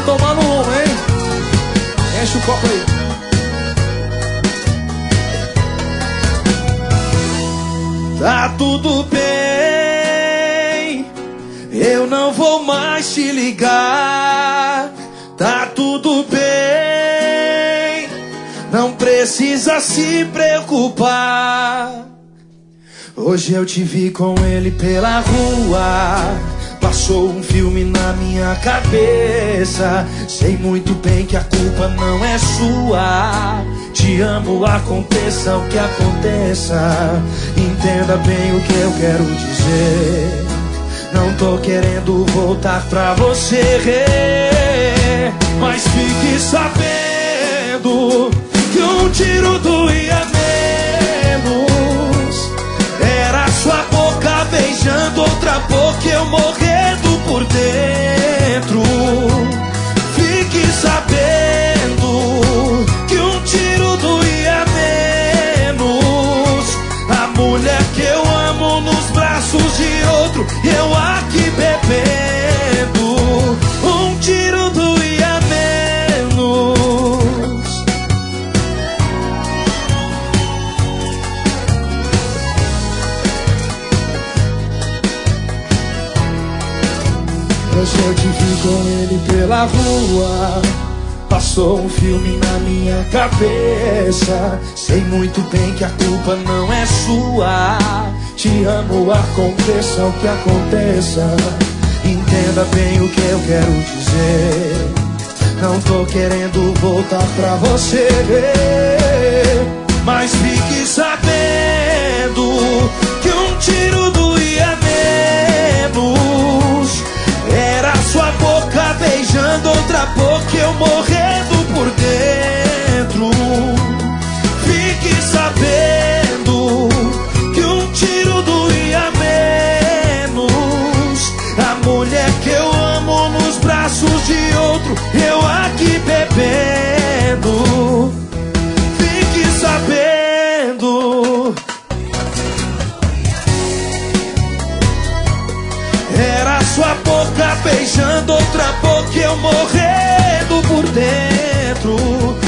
tomando uma, hein? Enche o copo aí. Tá tudo bem, eu não vou mais te ligar. Tá tudo bem, não precisa se preocupar. Hoje eu te vi com ele pela rua, passou um filme na minha cabeça. Sei muito bem que a culpa não é sua. Te amo, aconteça o que aconteça. Entenda bem o que eu quero dizer. Não tô querendo voltar pra você, mas fique sabendo que um tiro doía menos. Era sua boca beijando outra boca, eu morrendo por dentro. Fique sabendo que um tiro doía menos. A mulher que eu amo nos braços de outro, eu aqui bebendo. Um tiro doía menos. Hoje eu te vi com ele pela rua, passou um filme na minha cabeça. Sei muito bem que a culpa não é sua. Te amo, aconteça o que aconteça. Entenda bem o que eu quero dizer. Não tô querendo voltar pra você, mas fique sabendo que um tiro doía menos. Era sua boca beijando outra boca, eu morrendo por dentro. Fique sabendo que um tiro doía menos. A mulher que eu amo nos braços de outro, eu aqui bebendo. Fique sabendo. Era sua boca beijando outra boca, eu morrendo por dentro.